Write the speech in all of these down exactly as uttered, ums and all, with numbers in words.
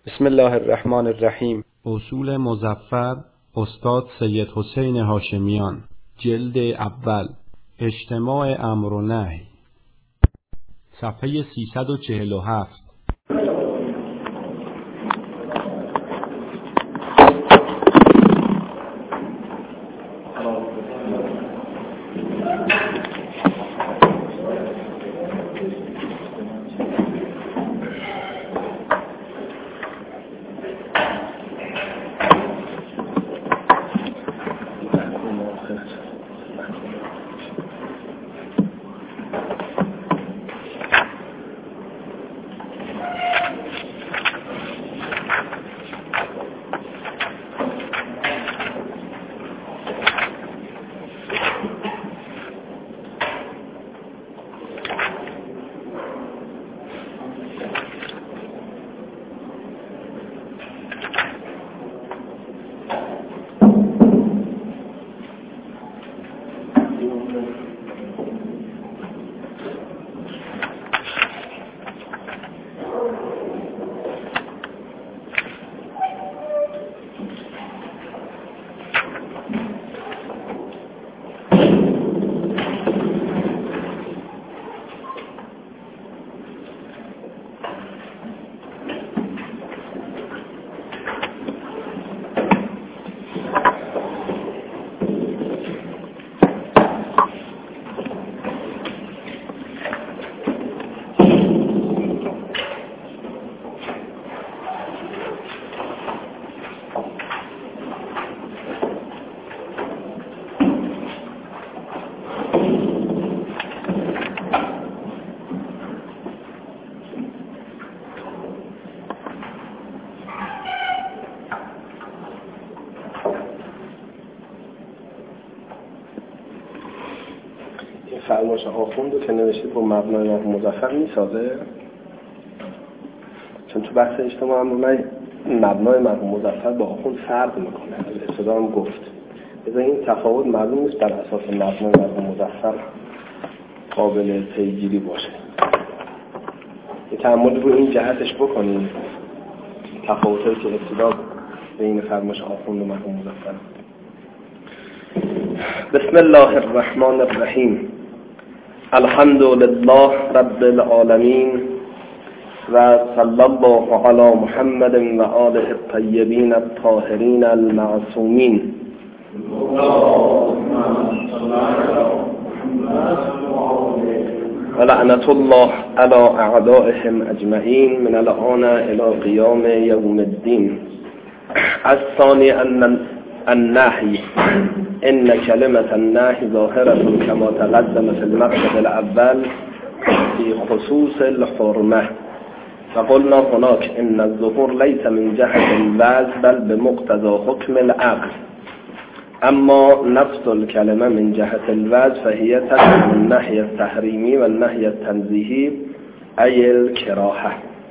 بسم الله الرحمن الرحیم. اصول مظفر استاد سید حسین هاشمیان، جلد اول، اجتماع امر و نهی، صفحه سیصد و چهل و هفت. فرمایش آخوند رو که نوشتید با مبنای مظفر میسازه؟ چون تو بحث اجتماع امر و نهی مبنای مرحوم مظفر با آخوند فرق میکنه. از ابتدا هم گفت بذار این تفاوت معلوم نیست بر اساس مبنای مرحوم مظفر قابل پیگیری باشه. یه تأمل رو این جهتش بکنید، تفاوتایی که ابتدا بین فرمایش آخوند و مرحوم مظفر. بسم الله الرحمن الرحیم. الحمد لله رب العالمین و صلی الله علی محمد و آله الطیبین الطاهرین المعصومین. و لعنت الله علی اعدائهم اجمعین من الآن الی قیام یوم الدین. الثانی ان النهی ان کلمة النهی ظاهرة كما تقدم في المقصد الاول في خصوص الحرمة وقلنا هناك ان الظهور ليس من جهة الوضع بل بمقتضى حكم العقل، اما نفس الكلمة من جهة الوضع فهي تشمل النهي التحريمي والنهي التنزيهي أي الكراهة.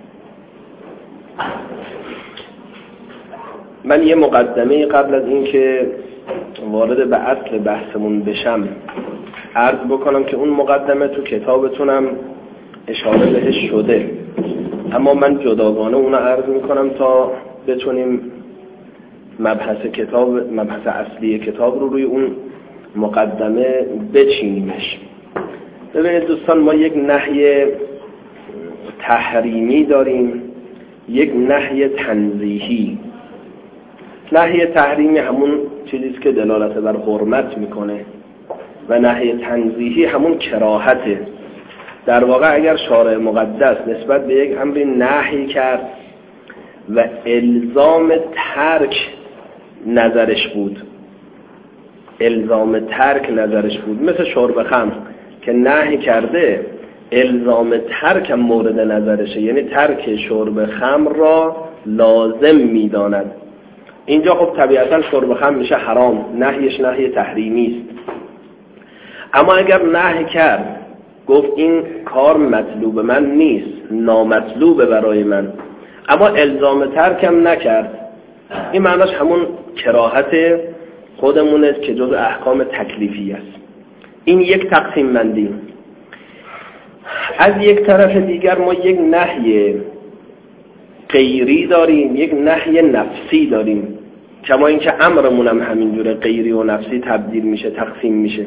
من یه مقدمه قبل از این که وارد به اصل بحثمون بشم عرض بکنم که اون مقدمه تو کتابتونم اشاره بهش شده، اما من جداگانه اونو عرض میکنم تا بتونیم مبحث کتاب مبحث اصلی کتاب رو روی اون مقدمه بچینیمش. ببینید دوستان، ما یک نهی تحریمی داریم، یک نهی تنزیهی. نهی تحریمی همون چیزیست که دلالت بر حرمت میکنه و نهی تنزیهی همون کراهته. در واقع اگر شارع مقدس نسبت به یک امری نهی کرد و الزام ترک نظرش بود الزام ترک نظرش بود مثل شرب خمر که نهی کرده، الزام ترک هم مورد نظرشه، یعنی ترک شرب خمر را لازم میداند. اینجا خب طبیعتا شرب خمر میشه حرام، نهیش نهی تحریمی است. اما اگر نهی کرد، گفت این کار مطلوب من نیست، نامطلوبه برای من، اما الزام ترکم نکرد، این معناش همون کراهت خودمون است که جزء احکام تکلیفی است. این یک تقسیم بندی. از یک طرف دیگر ما یک نهی غیری داریم، یک نهی نفسی داریم. کما اینکه امرمون هم همینجوره، غیری و نفسی تبدیل میشه، تقسیم میشه.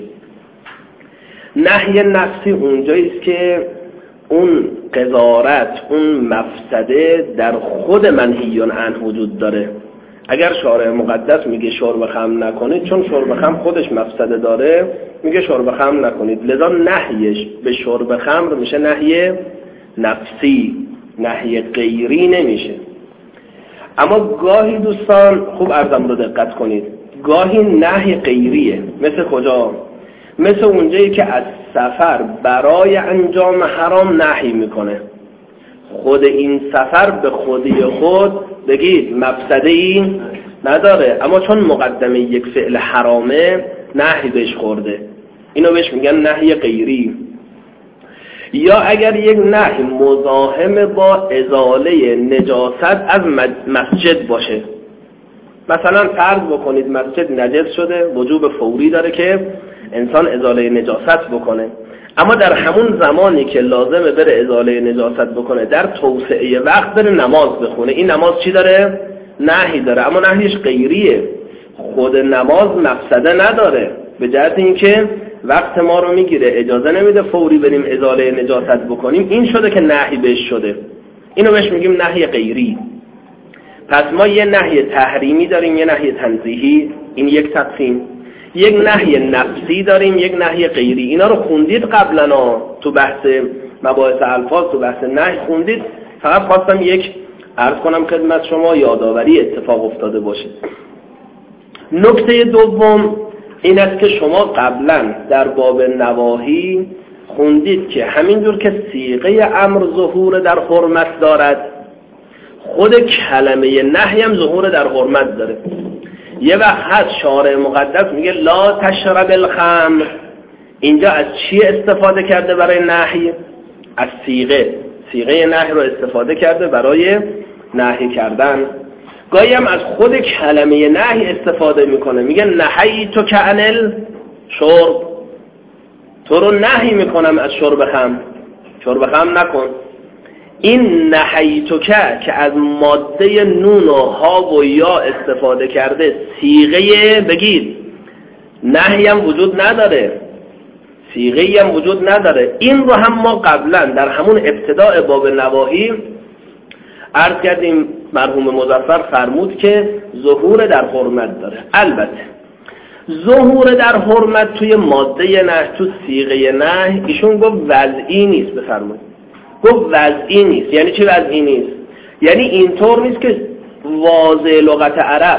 نهی نفسی اونجایی است که اون قذارت، اون مفسده در خود منهی عنه وجود داره. اگر شارع مقدس میگه شرب خمر نکنید، چون شرب خمر خودش مفسده داره، میگه شرب خمر نکنید، لذا نهیش به شرب خمر میشه نهی نفسی، نهی غیری نمیشه. اما گاهی دوستان خوب عرضم رو دقت کنید، گاهی نهی غیریه. مثل کجا؟ مثل اونجایی که از سفر برای انجام حرام نهی میکنه. خود این سفر به خودی خود بگید مفسده ای نداره، اما چون مقدمه یک فعل حرامه نهی بهش خورده، اینو بهش میگن نهی غیری. یا اگر یک نهی مزاحم با ازاله نجاست از مسجد باشه، مثلا فرض بکنید مسجد نجس شده، وجوب فوری داره که انسان ازاله نجاست بکنه، اما در همون زمانی که لازمه بره ازاله نجاست بکنه در توسعه وقت بره نماز بخونه، این نماز چی داره؟ نهی داره، اما نهیش غیریه. خود نماز مفسده نداره، به جهت اینکه وقت ما رو میگیره، اجازه نمیده فوری بریم ازاله نجاست بکنیم، این شده که نهی بهش شده، اینو بهش میگیم نهی غیری. پس ما یه نهی تحریمی داریم، یه نهی تنزیهی، این یک تقسیم. یک نهی نفسی داریم، یک نهی غیری. اینا رو خوندید قبلا تو بحث مباحث الفاظ، تو بحث نهی خوندید. فقط خواستم یک عرض کنم خدمت شما یادآوری اتفاق افتاده باشه. نکته دوم این است که شما قبلا در باب نواهی خوندید که همینجور که صیغه امر ظهور در حرمت دارد، خود کلمه نهی هم ظهور در حرمت داره. یه وقت هست شارع مقدس میگه لا تشرب الخمر، اینجا از چی استفاده کرده برای نهی؟ از صیغه، صیغه نهی رو استفاده کرده برای نهی کردن. گاهی هم از خود کلمه نهی استفاده میکنه، میگه نهی تو کعنل شرب، تو رو نهی میکنم از شرب خمر، شرب خمر نکن. این نهی تو که از ماده نون و ها و یا استفاده کرده، صیغه بگید نهی هم وجود نداره، صیغه هم وجود نداره. این رو هم ما قبلا در همون ابتداء باب نواهی عرض کردیم، مرحوم مظفر فرمود که ظهور در حرمت داره. البته ظهور در حرمت توی ماده نه، تو صیغه نه، ایشون گفت وضعی نیست. بفرمایید گفت وضعی نیست. یعنی چی وضعی نیست؟ یعنی اینطور نیست که واضح لغت عرب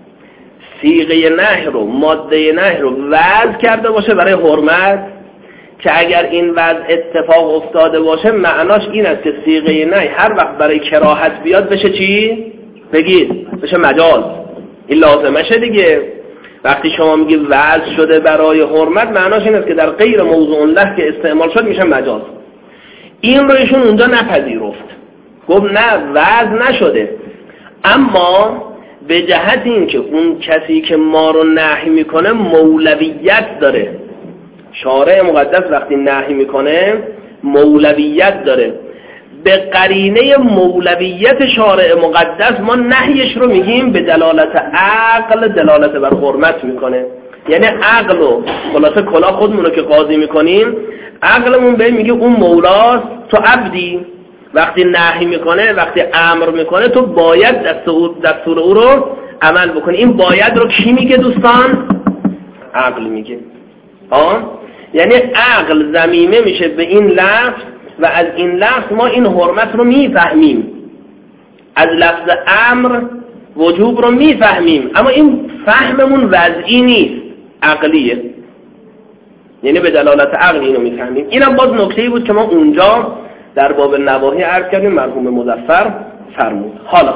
صیغه نه رو، ماده نه رو وضع کرده باشه برای حرمت، که اگر این وضع اتفاق افتاده باشه معناش این است که صیغه نه هر وقت برای کراهت بیاد بشه چی؟ بگید بشه مجاز. این لازمشه دیگه. وقتی شما میگی وضع شده برای حرمت، معناش این است که در غیر موضوع له که استعمال شد میشه مجاز. این رو ایشون اونجا نپذیرفت، گفت نه وضع نشده، اما به جهت این که اون کسی که ما رو نهی میکنه مولویت داره. شارع مقدس وقتی نهی میکنه مولویت داره. به قرینه مولویت شارع مقدس ما نهیش رو میگیم به دلالت عقل، دلالت بر حرمت میکنه. یعنی عقل و خلاصه کلا خودمون رو که قاضی میکنیم، عقلمون به میگه اون مولاست، تو عبدی. وقتی نهی میکنه، وقتی امر میکنه، تو باید دستور, دستور او رو عمل بکنی. این باید رو کی میگه دوستان؟ عقل میگه. آه؟ یعنی عقل ضمیمه میشه به این لفظ و از این لفظ ما این حرمت رو میفهمیم، از لفظ امر وجوب رو میفهمیم، اما این فهممون وضعی نیست، عقلیه. یعنی به دلالت عقل اینو میفهمیم. اینم باز نکته‌ای بود که ما اونجا در باب نواهی عرض کردیم، مرحوم مظفر فرمود. حالا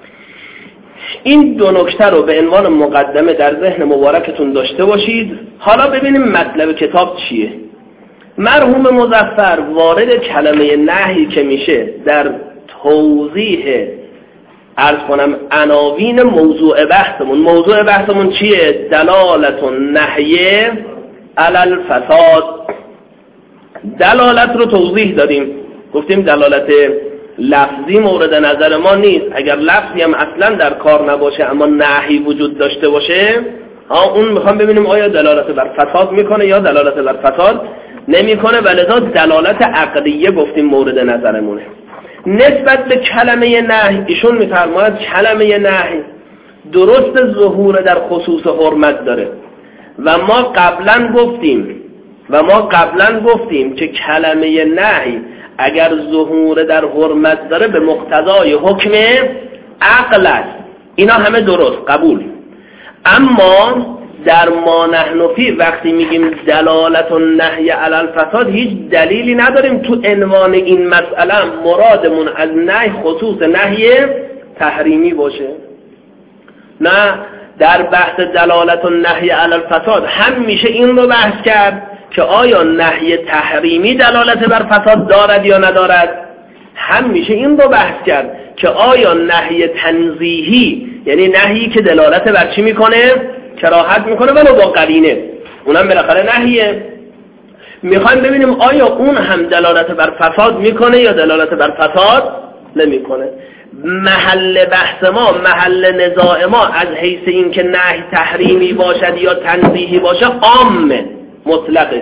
این دو نکته رو به عنوان مقدمه در ذهن مبارکتون داشته باشید. حالا ببینیم مطلب کتاب چیه. مرحوم مظفر وارد کلمه نهی که میشه در توضیح عرض کنم عناوین موضوع بحثمون. موضوع بحثمون چیه؟ دلالت النهی علی الفساد. دلالت رو توضیح دادیم، گفتیم دلالت لفظی مورد نظر ما نیست. اگر لفظی هم اصلا در کار نباشه اما نهی وجود داشته باشه، ها اون میخوام ببینیم آیا دلالت بر فساد میکنه یا دلالت بر فساد نمیکنه. ولذا دلالت عقلیه گفتیم مورد نظرمونه. نسبت به کلمه نهی ایشون میفرماید کلمه نهی درست ظهور در خصوص حرمت داره و ما قبلا گفتیم و ما قبلا گفتیم که کلمه نهی اگر ظهور در حرمت داره به مقتضای حکم عقل است. اینا همه درست قبول. اما در ما نحن فی وقتی میگیم دلالت النهی علی الفساد هیچ دلیلی نداریم تو عنوان این مسئله مرادمون از نهی خصوص نهی تحریمی باشه. نه، در بحث دلالت النهی علی الفساد هم میشه این رو بحث کرد که آیا نهی تحریمی دلالت بر فساد دارد یا ندارد، هم میشه این رو بحث کرد که آیا نهی تنزیهی یعنی نهی که دلالت بر چی میکنه؟ کراهت میکنه ولو با قرینه، اونم بالاخره نهیه. میخوایم ببینیم آیا اون هم دلالت بر فساد میکنه یا دلالت بر فساد نمیکنه. محل بحث ما، محل نزاع ما از حیث این که نهی تحریمی باشد یا تنزیهی باشه عامه، مطلقه.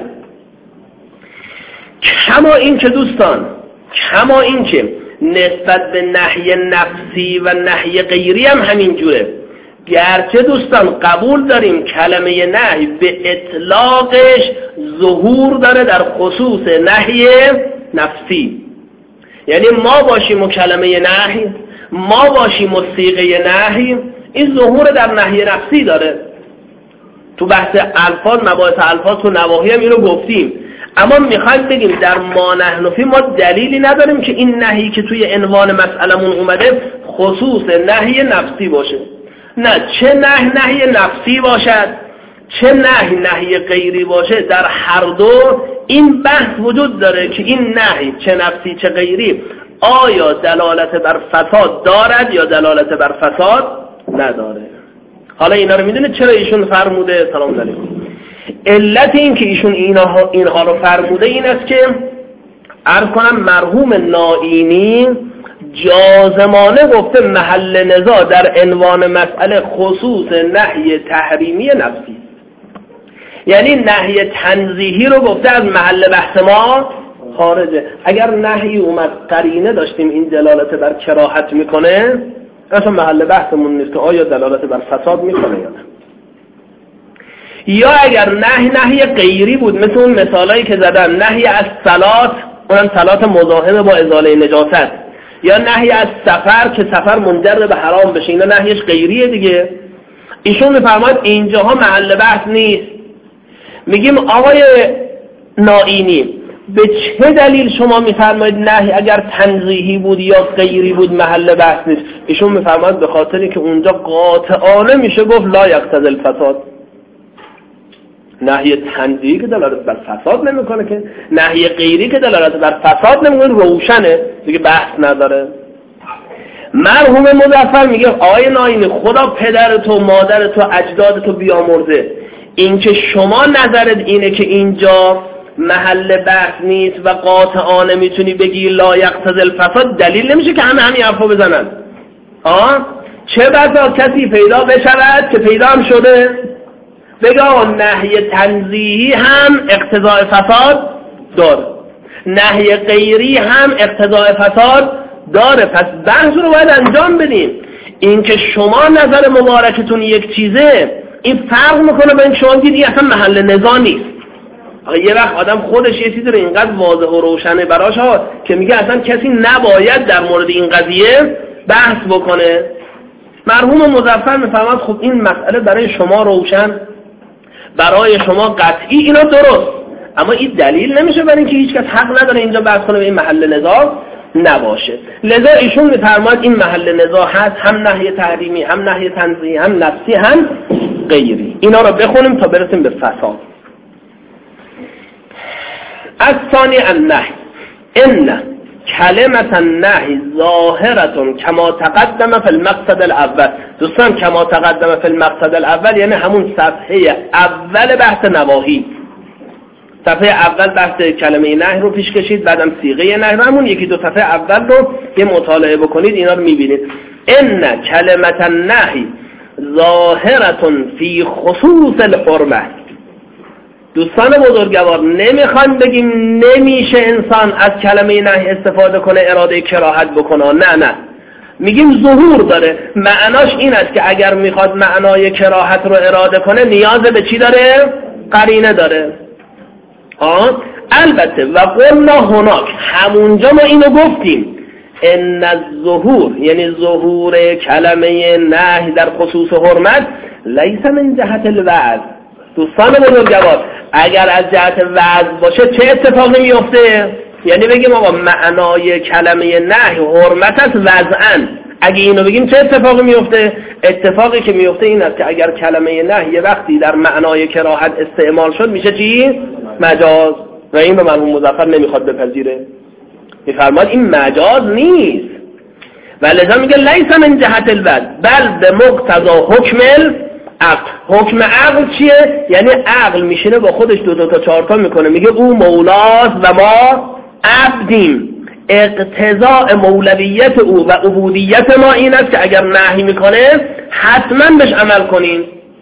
کما این که دوستان، کما این که نسبت به نهی نفسی و نهی غیری هم همین جوره. گرچه دوستان قبول داریم کلمه نهی به اطلاقش ظهور داره در خصوص نهی نفسی، یعنی ما باشیم و کلمه نهی، ما باشیم و صیغه نهی، این ظهور در نهی نفسی داره. تو بحث الفاظ، مباحث الفاظ تو نواهی هم اینو گفتیم. اما میخوایم بگیم در ما نحن فی ما دلیلی نداریم که این نهی که توی عنوان مسئلمون اومده خصوص نهی نفسی باشه. نه، چه نهی نهی نفسی باشد چه نهی نهی غیری باشه، در هر دو این بحث وجود داره که این نهی چه نفسی چه غیری آیا دلالت بر فساد دارد یا دلالت بر فساد نداره. حالا اینا رو میدونه چرا ایشون فرموده؟ سلام علیکم. علت این که ایشون اینها, اینها رو فرموده این است که عرض کنم مرحوم نائینی جازمانه گفته محل نزاع در عنوان مسئله خصوص نهی تحریمی نفسی، یعنی نهی تنزیهی رو گفته از محل بحث ما خارجه. اگر نهی اومد قرینه داشتیم این دلالت بر کراهت میکنه، اصلا محل بحثمون نیست که آیا دلالت بر فساد میکنه یا نه. یا اگر نهی نهی غیری بود، مثل اون مثالایی که زدم، نهی از صلات، اونم صلات مزاحم با ازاله نجاست، یا نهی از سفر که سفر منجر به حرام بشه، اینا نهیش غیریه دیگه. ایشون میفرماید اینجاها محل بحث نیست. میگیم آقای نائینی به چه دلیل شما میفرمایید نهی اگر تنزیهی بود یا غیری بود محل بحث نیست؟ ایشون میفرماید به خاطری که اونجا قاطعانه میشه گفت لا یقتضی الفساد. نهی تنزیهی که دلالت بر فساد نمیکنه، که نهی غیری که دلالت بر فساد نمیکنه، روشنه دیگه، بحث نداره. مرحوم مظفر میگه آقای نائینی خدا پدر تو، مادر تو، اجداد تو بیامرزه، این که شما نظرت اینه که اینجا محل بحث نیست و قاطعانه میتونی بگی لا یقتضی الفساد، دلیل نمیشه که همه همین حرفو بزنن. آه چه بسا کسی پیدا بشود که پیدا هم شده بگه نهی تنزیهی هم اقتضای فساد داره، نهی غیری هم اقتضای فساد داره، پس بحث رو باید انجام بدیم. این که شما نظر مبارکتون یک چیزه، این فرق میکنه با این شما دیدی اصلا محل نزاع نیست. یه وقت آدم خودش یه چیزی رو اینقدر واضح و روشنه براش ها که میگه اصلا کسی نباید در مورد این قضیه بحث بکنه. مرحوم مظفر میفهمد خب این مسئله برای شما روشن، برای شما قطعی، اینا درست، اما این دلیل نمیشه برای اینکه هیچ کس حق نداره اینجا بحث کنه به این محل نزاع نباشه. لذا ایشون میفرماید این محل نزاع هست، هم نهی تحریمی، هم نهی تنزیهی، هم نفسی، هم غیری. اینا رو بخونیم تا برسیم به فساد. الثانی النهی ان کلمت النهی ظاهرة کما تقدم فی المقصد الاول. دوستان کما تقدم فی المقصد الاول یعنی همون صفحه اول بحث نواهی، صفحه اول بحث کلمه نهی رو پیش کشید، بعدم صیغه نهی رو، همون یکی دو صفحه اول رو یه مطالعه بکنید، اینا رو میبینید. ان کلمه النهی ظاهرة فی خصوص الحرمه. دوستان بزرگوار، نمیخوان بگیم نمیشه انسان از کلمه نهی استفاده کنه اراده کراهت بکنه، نه نه، میگیم ظهور داره. معناش این است که اگر میخواد معنای کراهت رو اراده کنه نیاز به چی داره؟ قرینه داره. آه؟ البته و قلنا هناک، همونجا ما اینو گفتیم، ان الظهور یعنی ظهور کلمه نهی در خصوص حرمت لیس من جهت الوعظ. دوستان بزرگوار، اگر از جهت وعظ باشه چه اتفاقی میفته؟ یعنی بگیم آقا معنای کلمه نهی حرمت است وضعاً، اگه اینو بگیم چه اتفاقی میفته؟ اتفاقی که میفته این است که اگر کلمه نهی یه وقتی در معنای کراهت استعمال شد میشه چی؟ مجاز، و این به مرحوم مظفر نمیخواد بپذیره، میفرماد این مجاز نیست، ولذا میگه لیس من جهت الوضع بل به مقتضا حکم عقل. حکم عقل چیه؟ یعنی عقل میشینه با خودش دو دو تا چهار تا میکنه، میگه او مولاست و ما عبدیم. اقتضاء مولویت او و عبودیت ما این است که اگر نهی میکنه حتما بهش عمل کنیم،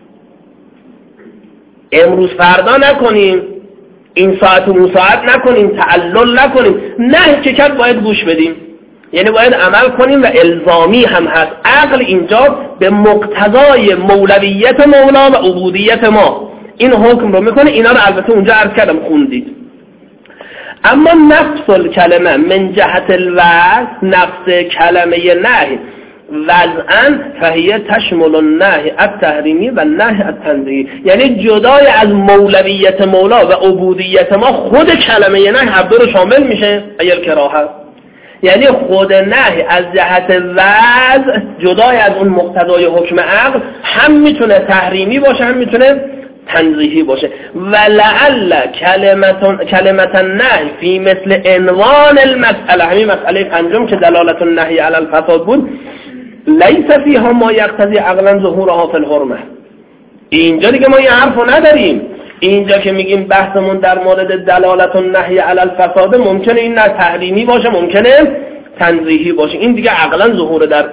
امروز فردا نکنیم، این ساعت و اون ساعت نکنیم، تعلل نکنیم، نه که کرد باید گوش بدیم، یعنی باید عمل کنیم و الزامی هم هست. عقل اینجا به مقتضای مولویت مولا و عبودیت ما این حکم رو میکنه. اینا رو البته اونجا عرض کردم خوندید. اما نفس الکلمه من جهت الوضع، نفس کلمه نهی وضعاً فهیه تشمل النهی التحریمی و نهی التنزیهی، یعنی جدای از مولویت مولا و عبودیت ما خود کلمه نهی هر دو رو شامل میشه. اگر کراهت یعنی خود نهی از جهت وضع جدای از اون مقتضای حکم عقل هم میتونه تحریمی باشه هم میتونه تنزیهی باشه. ولعل کلمه کلمه النهی فی مثل عنوان المسئله، همین مسئله پنجم که دلالت النهی علی الفساد بود، لیس فیها ما یقتضی عقلا ظهورها فی الحرمه. اینجا دیگه ما این حرفو نداریم. اینجا که میگیم بحثمون در مورد دلالت النهی علی الفساد، ممکنه این نه تحریمی باشه ممکنه تنزیهی باشه، این دیگه عقلا ظهور در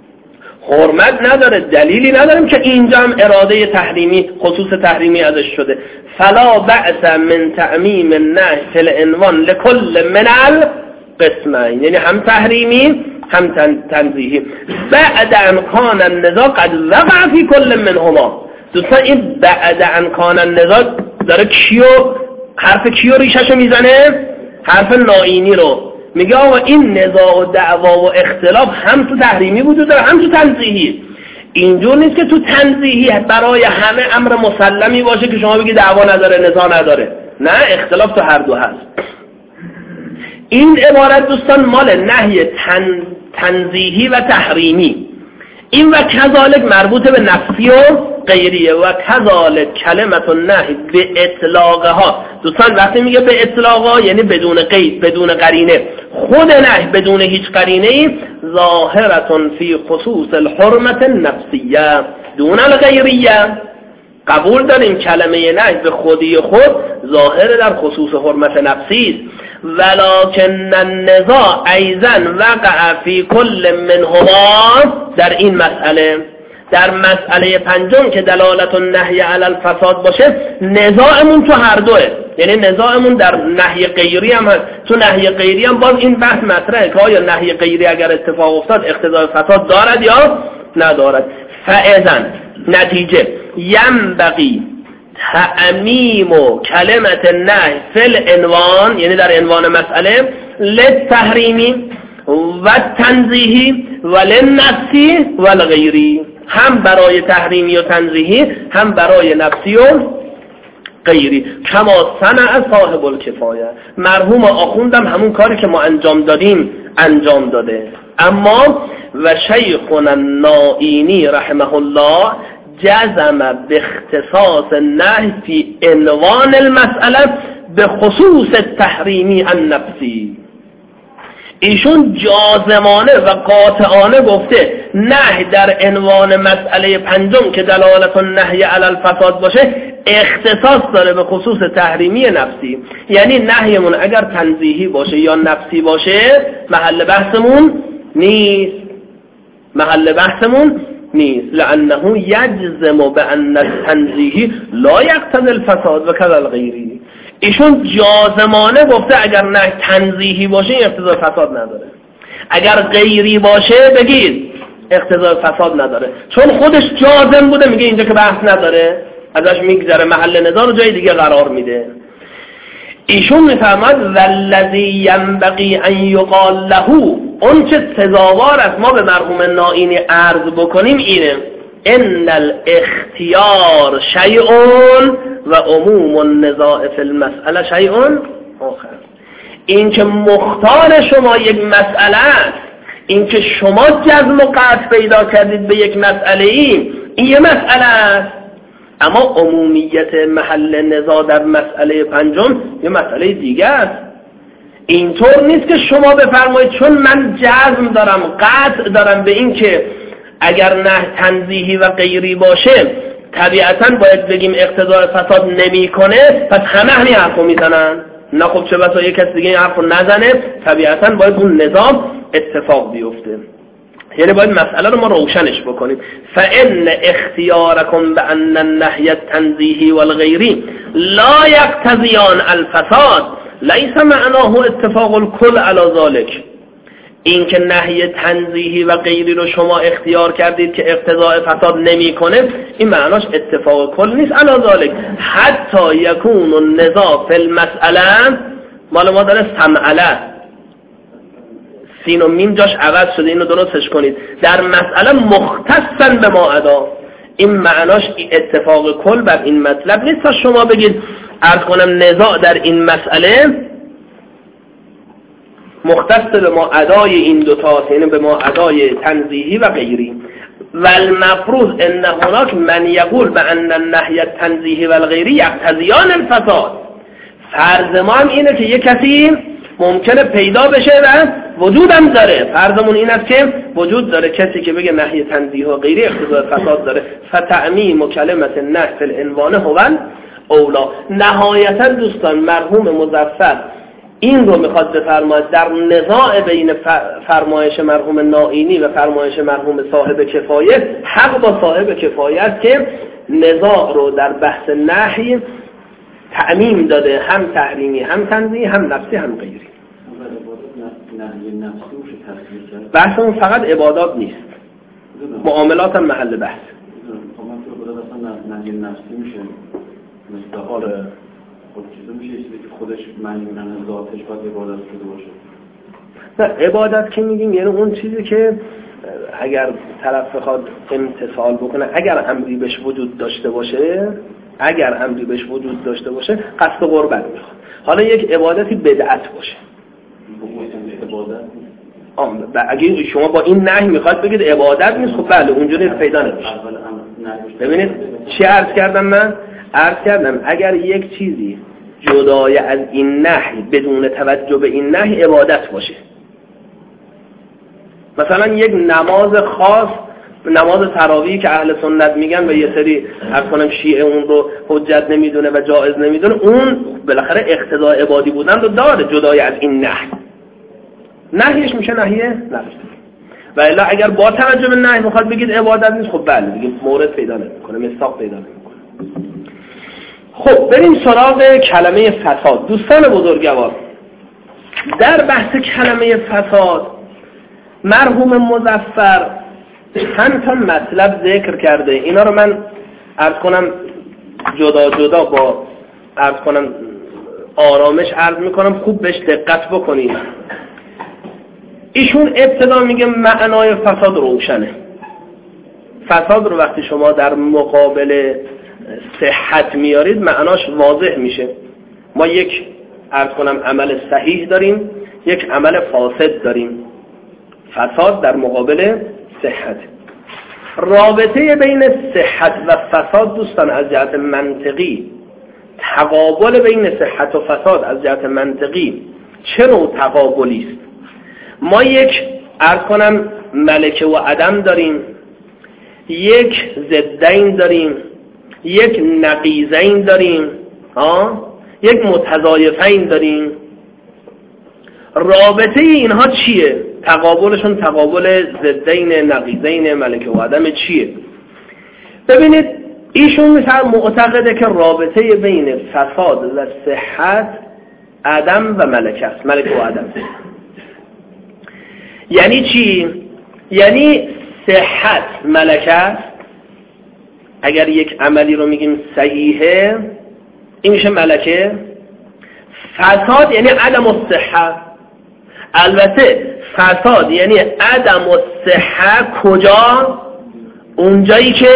حرمت نداره، دلیلی نداریم که اینجا هم اراده تحریمی خصوص تحریمی ازش شده. فلا بعث من تعمیم النهی فی العنوان لکل من القسمین، یعنی هم تحریمی هم تنزیهی. بعد ان کان النزاع قد وقع فی کل منهما. دوستان این بعد ان کان النزاع داره کیو حرف کیو ریششو میزنه؟ حرف نائینی رو. میگه آقا این نزاع و دعوا و اختلاف هم تو تحریمی وجود داره هم تو تنزیهی. اینجور نیست که تو تنزیهی برای همه امر مسلمی باشه که شما بگی دعوا نداره نزاع نداره، نه، اختلاف تو هر دو هست. این عبارت دوستان مال نهی تن، تنزیهی و تحریمی. این و کذالک مربوط به نفسی و غیریه. و کذالک کلمت النهی به اطلاقها. دوستان وقتی میگه به اطلاقها یعنی بدون قید بدون قرینه. خود نهی بدون هیچ قرینه ظاهرة فی خصوص الحرمت النفسیه دون الغیریه. قبول داریم کلمه نهی به خودی خود ظاهر در خصوص حرمت نفسی است، ولکن النزاع ایضا وقع فی کل منهما. در این مسئله در مسئله پنجم که دلالت النهی علی الفساد باشه، نزاعمون تو هر دوه، یعنی نزاعمون در نهی غیری هم هست. تو نهی غیری هم باز این بحث مطرحه که آیا نهی غیری اگر اتفاق افتاد اقتضای فساد دارد یا ندارد. فاذا نتیجه ینبغی تعمیم و کلمت النهی فی العنوان، یعنی در عنوان مسئله، للتحریمی و تنزیهی و للنفسی و الغیری، هم برای تحریمی و تنزیهی هم برای نفسی و غیری. کما صنع صاحب الکفایه. مرحوم آخوندم همون کاری که ما انجام دادیم انجام داده. اما و شیخنا النائینی رحمه الله جزم به اختصاص النهی فی عنوان المسئله به خصوص التحریمی النفسی. ایشون جازمانه و قاطعانه گفته نهی در عنوان مسئله پنجم که دلالت النهی علی الفساد باشه اختصاص داره به خصوص تحریمی نفسی. یعنی نهیمون اگر تنزیهی باشه یا نفسی باشه محل بحثمون نیست، محل بحثمون نیست. لانه یجزم بان التنزیهی لا یقتضی الفساد و کذا الغیری. ایشون جازمانه گفته اگر نه تنزیهی باشه اقتضای فساد نداره، اگر غیری باشه بگید اقتضای فساد نداره. چون خودش جازم بوده میگه اینجا که بحث نداره، ازش میگذره، محل نظر رو جای دیگه قرار میده. ایشون میفرماید والذی ینبغی ان یقال له، اون چه سزاوار است ما به مرحوم نائینی عرض بکنیم اینه ان الاختیار شیء و عموم النزاع فی المسئله شیء آخر. این که مختار شما یک مسئله است، این که شما جزم و قطع پیدا کردید به یک مسئله ای، این یه مسئله است، اما عمومیت محل نزاع در مسئله پنجم یه مسئله دیگه است. اینطور نیست که شما بفرمایید چون من جزم دارم قطع دارم به این که اگر نه تنزیهی و غیری باشه طبیعتاً باید بگیم اقتضای فساد نمی کنه، پس همه همین حرف رو میزنن. نه خب چه بسا یک کس دیگه این حرف رو نزنه، طبیعتاً باید اون نظام اتفاق بیفته. یعنی باید مسئله رو ما روشنش بکنیم. فإن اختیارکم بأن النهی التنزیهی والغیری لا یقتضیان الفساد لیس معناه اتفاق الکل علی ذلك. این که نهی تنزیهی و غیری رو شما اختیار کردید که اقتضاء فساد نمیکنه، این معناش اتفاق کل نیست علی ذلك. حتی یکون النزاع فی المسئله، مال ما داره سمعله، سین و میم جاش عوض شده، اینو درستش کنید، در مسئله مختصاً به ما ادا. این معناش اتفاق کل بر این مطلب نیست تا شما بگید عرض کنم نزاع در این مسئله مختص به ما ادای این دوتا، یعنی به ما ادای تنزیهی و غیری. والمفروض ان هناك من یقول بان النهی التنزیهی و الغیری یقتضیان الفساد. فرض ما هم اینه که یک کسی ممکنه پیدا بشه و وجودم داره، فرضمون این است که وجود داره کسی که بگه نهی تنزیه و غیری اقتضای فساد داره. فتعمیم کلمت نهی فی العنوان هو اولا. نهایتا دوستان مرحوم مظفر این رو میخواد بفرماید در نزاع بین فرمایش مرحوم نائینی و فرمایش مرحوم صاحب کفایه، حق با صاحب کفایه است که نزاع رو در بحث نهی تعمیم داده، هم تحریمی هم تنزیهی هم نفسی هم غیری. بحث اون فقط عبادات نیست، معاملات هم محل بحث. نهی نفسی میشه آره خب چیزا میشه چیزی که خودش معنی میکنه ذاتش باید عبادت شده باشه. نه عبادت که میگیم یعنی اون چیزی که اگر طرف بخواد امتثال بکنه، اگر امری بهش وجود داشته باشه، اگر امری بهش وجود داشته باشه قصد قربت میخواد. حالا یک عبادتی بدعت باشه، عبادت آم اگه شما با این نهی میخواد بگید عبادت نیست، خب بله اونجوری پیدا نمیشه. ببینید چی عرض کردم من؟ عرض کردم اگر یک چیزی جدای از این نهی بدون توجه به این نهی عبادت باشه، مثلا یک نماز خاص، نماز تراویح که اهل سنت میگن و یه سری عرض کنم شیعه اون رو حجت نمیدونه و جایز نمیدونه، اون بالاخره اقتضای عبادی بودن رو داره جدای از این نهی. نهیش میشه نهیه نفس. و الا اگر با توجه به نهی میخواد بگید عبادت نیست، خب بله دیگه مورد پیدا نمیکنه، مصداق پیدا نمیکنه. خب بریم سراغ کلمه فساد. دوستان بزرگوار، در بحث کلمه فساد مرحوم مظفر چند تا مطلب ذکر کرده. اینا رو من عرض کنم جدا جدا با عرض کنم آرامش عرض میکنم، خوب بهش دقت بکنید. ایشون ابتدا میگه معنای فساد روشنه. فساد رو وقتی شما در مقابل صحت میارید معناش واضح میشه. ما یک عرض کنم عمل صحیح داریم، یک عمل فاسد داریم. فساد در مقابل صحت. رابطه بین صحت و فساد دوستان از جهت منطقی، تقابل بین صحت و فساد از جهت منطقی چه نوع تقابلی است؟ ما یک عرض کنم ملکه و عدم داریم، یک ضدین داریم، یک نقیضین داریم، ها یک متضایفین داریم. رابطه اینها چیه؟ تقابلشون تقابل ضدین نقیضین ملکه و عدم چیه؟ ببینید ایشون مثلا معتقده که رابطه بین فساد و صحت عدم و ملکه است، ملکه و عدم. یعنی چی؟ یعنی صحت ملکه است، اگر یک عملی رو میگیم صحیحه این میشه ملکه. فساد یعنی عدم الصحه. البته فساد یعنی عدم الصحه کجا؟ اونجایی که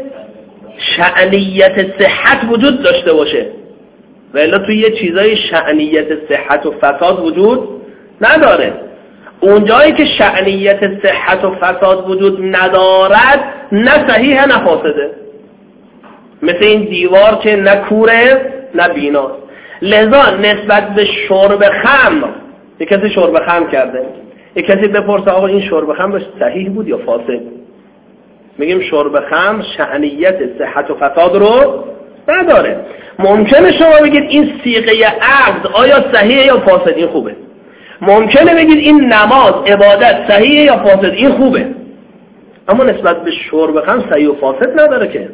شأنیت صحت وجود داشته باشه، ولی توی یه چیزای شأنیت صحت و فساد وجود نداره. اونجایی که شأنیت صحت و فساد وجود ندارد نه صحیحه نه فاسده. مثل این دیوار که نه کوره نه بیناست. لذا نسبت به شرب خمر، یک کسی شرب خمر کرده، یک کسی بپرسه آقا این شرب خمرش صحیح بود یا فاسد؟ میگیم شرب خمر شأنیت صحت و فساد رو نداره. ممکنه شما بگید این صیغه عقد آیا صحیحه یا فاسد؟ این خوبه. ممکنه بگید این نماز عبادت صحیحه یا فاسد؟ این خوبه. اما نسبت به شرب خمر صحیح و فاسد نداره که.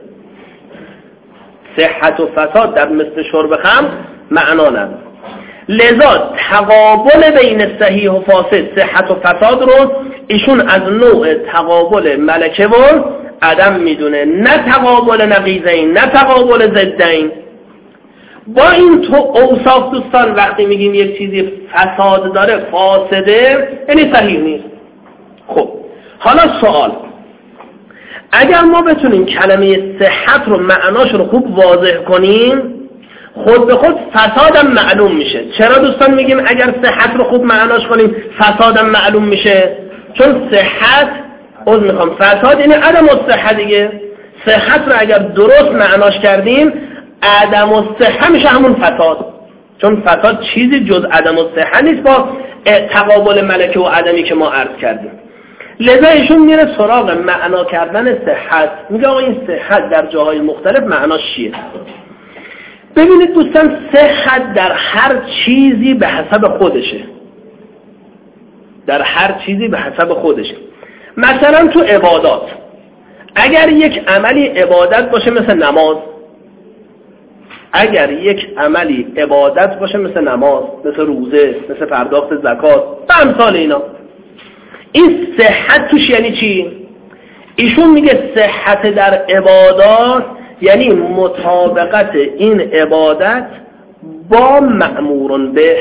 صحت و فساد در مثل شرب خمر معنا نداره. لذا تقابل بین صحیح و فاسد، صحت و فساد رو ایشون از نوع تقابل ملکه و عدم میدونه، نه تقابل نقیضین، نه تقابل ضدین. با این تو اوصاف دوستان وقتی میگیم یک چیزی فساد داره فاسده یعنی صحیح نیست. خب حالا سوال، اگر ما بتونیم کلمه صحت رو معناش رو خوب واضح کنیم خود به خود فسادم معلوم میشه. چرا دوستان میگیم اگر صحت رو خوب معناش کنیم فسادم معلوم میشه؟ چون صحت از میخوام فساد یعنی عدم الصحه دیگه. صحت رو اگر درست معناش کردیم عدم الصحه میشه همون فساد، چون فساد چیزی جز عدم الصحه نیست با تقابل ملکه و عدمی که ما عرض کردیم. لذا ایشون میره سراغ معنا کردن صحت، میگه آقا این صحت در جاهای مختلف معناش چیه؟ ببینید دوستان صحت در هر چیزی به حسب خودشه، در هر چیزی به حسب خودشه. مثلا تو عبادات اگر یک عملی عبادت باشه مثل نماز، اگر یک عملی عبادت باشه مثل نماز، مثل روزه، مثل پرداخت زکات و امثال اینا، این صحت توش یعنی چی؟ ایشون میگه صحت در عبادات یعنی مطابقت این عبادت با مأمور به.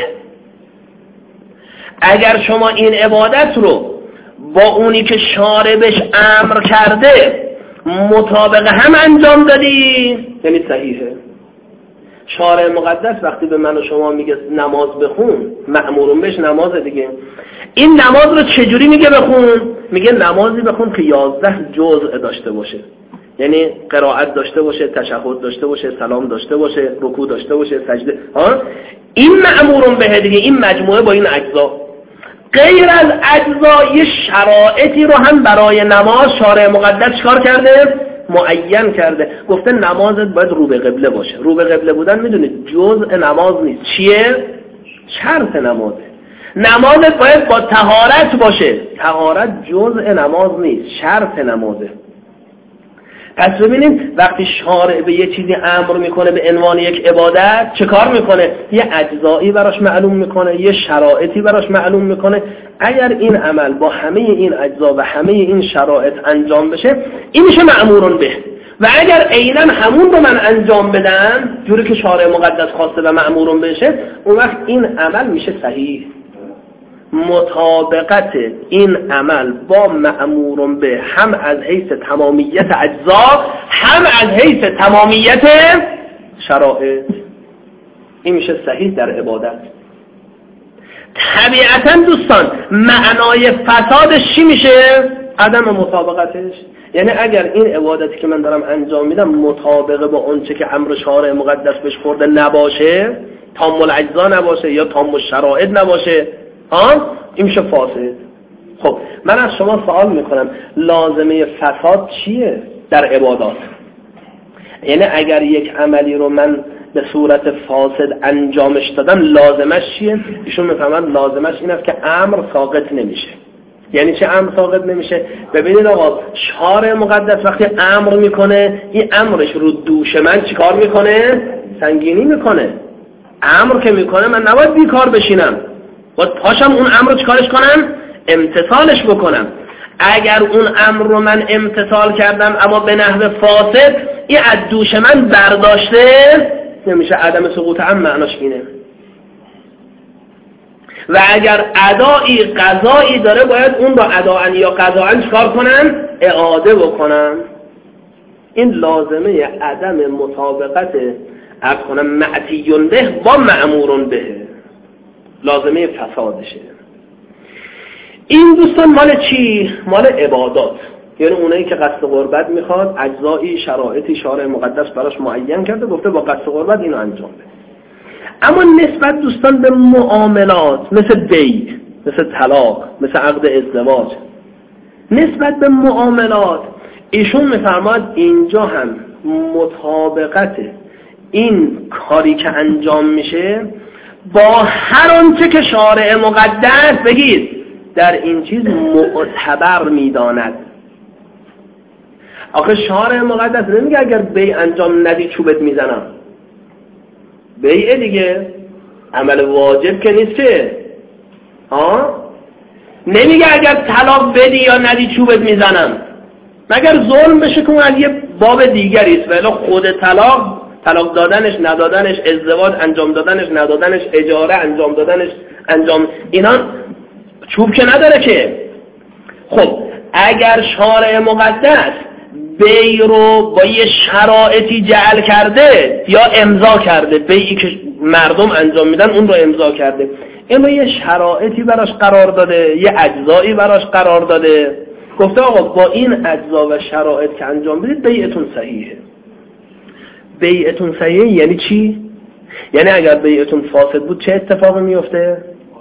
اگر شما این عبادت رو با اونی که شاربش امر کرده مطابق هم انجام دادی یعنی صحیحه. شارع مقدس وقتی به من و شما میگه نماز بخون، مأمورون بهش نماز دیگه. این نماز رو چجوری میگه بخون؟ میگه نمازی بخون که یازده جزء داشته باشه، یعنی قرائت داشته باشه، تشهد داشته باشه، سلام داشته باشه، رکوع داشته باشه، سجده. ها این مأمورون به دیگه، این مجموعه با این اجزا. غیر از اجزا یه شرایطی رو هم برای نماز شارع مقدس چیکار کرده؟ معین کرده. گفته نمازت باید رو به قبله باشه. رو به قبله بودن میدونید جزء نماز نیست. چیه؟ شرط نمازه. نمازت باید با طهارت باشه. طهارت جزء نماز نیست، شرط نمازه. پس ببینید وقتی شارع به یه چیزی امر میکنه به عنوان یک عبادت چه کار میکنه؟ یه اجزایی براش معلوم میکنه، یه شرایطی براش معلوم میکنه. اگر این عمل با همه این اجزا و همه این شرایط انجام بشه این میشه مأمورون به. و اگر عیناً همون رو من انجام بدم جوری که شارع مقدس خواسته و مأمورون بشه، اون وقت این عمل میشه صحیح. مطابقت این عمل با مأمورون به هم از حیث تمامیت اجزا هم از حیث تمامیت شرایط این میشه صحیح در عبادت. طبیعتاً دوستان معنای فسادش چی میشه؟ عدم مطابقتش. یعنی اگر این عبادتی که من دارم انجام میدم مطابقه با اون چه که امر شارع مقدس بهش خورده نباشه، تام الاجزا نباشه یا تام الشرائط نباشه، ها این میشه فاسد. خب من از شما سوال میکنم لازمه فساد چیه در عبادات؟ یعنی اگر یک عملی رو من به صورت فاسد انجامش دادم لازمش چیه؟ ایشون میفهمن لازمش این است که امر ساقط نمیشه. یعنی چه امر ساقط نمیشه؟ ببینید آقا شارع مقدس وقتی امر میکنه این امرش رو دوش من چیکار میکنه؟ سنگینی میکنه. امر که میکنه من نباید بیکار بشینم، باید پاشم اون امر رو چیکارش کنم؟ امتثالش بکنم. اگر اون امر رو من امتثال کردم اما به نحو فاسد این از دوش من برداشته نمیشه. عدم سقوط امر معناش اینه. و اگر ادایی قضایی داره باید اون رو اداعا یا قضاعا چکار کنن؟ اعاده بکنن. این لازمه عدم مطابقت ارز کنم معتیون به با مأمورون به، لازمه فسادشه. این دوستان مال چی؟ مال عبادات. یعنی اونایی که قصد قربت میخواد اجزایی شرایطی شارع مقدس براش معین کرده گفته با قصد قربت اینو انجام بده. اما نسبت دوستان به معاملات مثل بیع، مثل طلاق، مثل عقد ازدواج، نسبت به معاملات ایشون میفرماد اینجا هم مطابقت این کاری که انجام میشه با هر آنچه که شارع مقدس بگید در این چیز معتبر میداند. آخه شارع مقدس نمیگه اگر بیع انجام ندی چوبت میزنم. بیع دیگه عمل واجب که نیست که ها؟ نمیگه اگر طلاق بدی یا ندی چوبت میزنم، مگر ظلم بشه که اون یه باب دیگری است. ولی خود طلاق، طلاق دادنش ندادنش، ازدواج انجام دادنش ندادنش، اجاره انجام دادنش انجام، اینا چوب که نداره که. خب اگر شارع مقدس بیع رو با یه شرایطی جعل کرده یا امضا کرده، بیعی که مردم انجام میدن اون رو امضا کرده، این رو یه شرایطی براش قرار داده، یه اجزایی براش قرار داده، گفته آقا با این اجزا و شرایط که انجام بدید بیعتون صحیحه. بیعتون صحیحه یعنی چی؟ یعنی اگر بیعتون فاسد بود چه اتفاقی میفته؟